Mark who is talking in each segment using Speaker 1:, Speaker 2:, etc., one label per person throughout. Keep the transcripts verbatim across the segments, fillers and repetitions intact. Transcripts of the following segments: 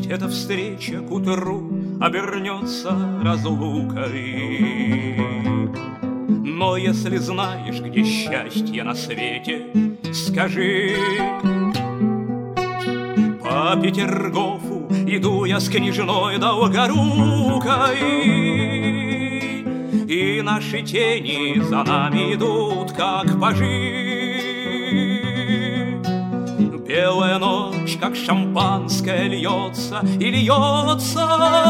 Speaker 1: эта встреча к утру обернется разлукой. Но если знаешь, где счастье на свете, скажи. По Петергофу иду я с княжной долгорукой, и наши тени за нами идут, как пажи. Белая ночь, как шампанское, льется и льется.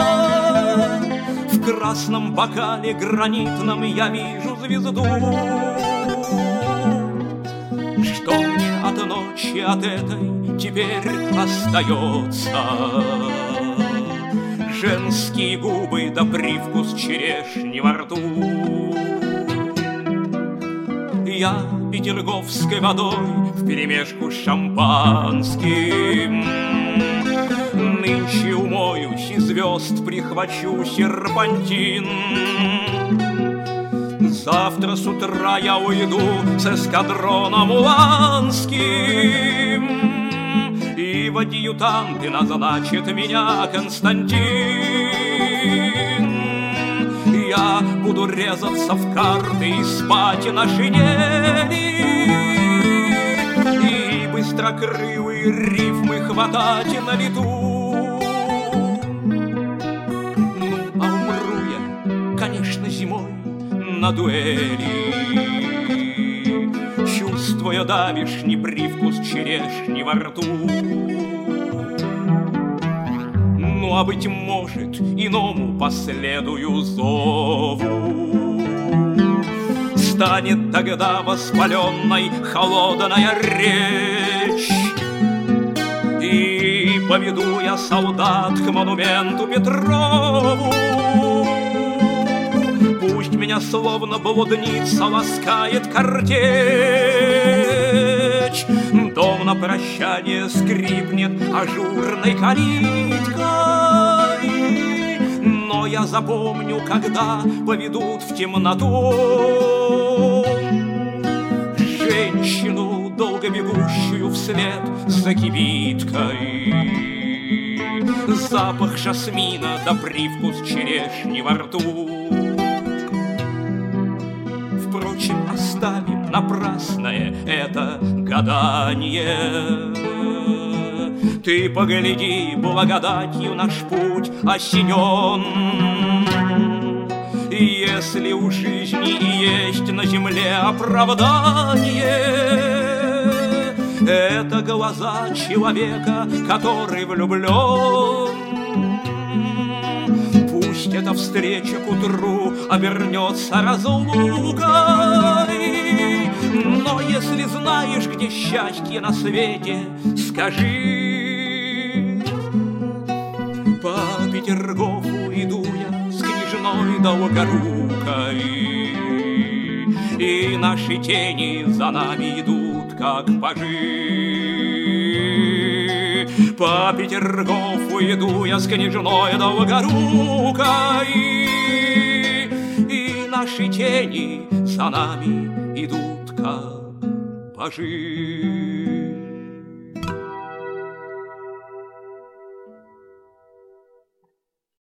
Speaker 1: В красном бокале гранитном я вижу звезду. Что мне от ночи, от этой теперь остается? Женские губы да привкус черешни во рту. Я петерговской водой вперемешку с шампанским нынче умоюсь и звезд прихвачу серпантин. Завтра с утра я уйду с эскадроном уланским, и в адъютанты назначит меня Константин. Я буду резаться в карты и спать на шинели, и быстрокрылые рифмы хватать на лету. Ну, а умру я, конечно, зимой на дуэли, чувствуя давишний привкус черешни во рту. Ну, а быть может, иному последую зову. Станет тогда воспаленной холодная речь, и поведу я солдат к монументу Петрову. Пусть меня словно блудница ласкает картечь, дом на прощание скрипнет ажурной калиткой. Но я запомню, когда поведут в темноту женщину, долго бегущую вслед за кибиткой. Запах жасмина да привкус черешни во рту. Впрочем, оставим напрасное это гадание. Ты погляди, благодатью наш путь осенен. Если у жизни и есть на земле оправдание, это глаза человека, который влюблен. Пусть эта встреча к утру обернется разлукой, но если знаешь, где счастье на свете, скажи. По Петергофу иду я с княжной долгорукой, и наши тени за нами идут, как пажи. По Петергофу иду я с княжной долгорукой, и наши тени за нами идут, как пажи.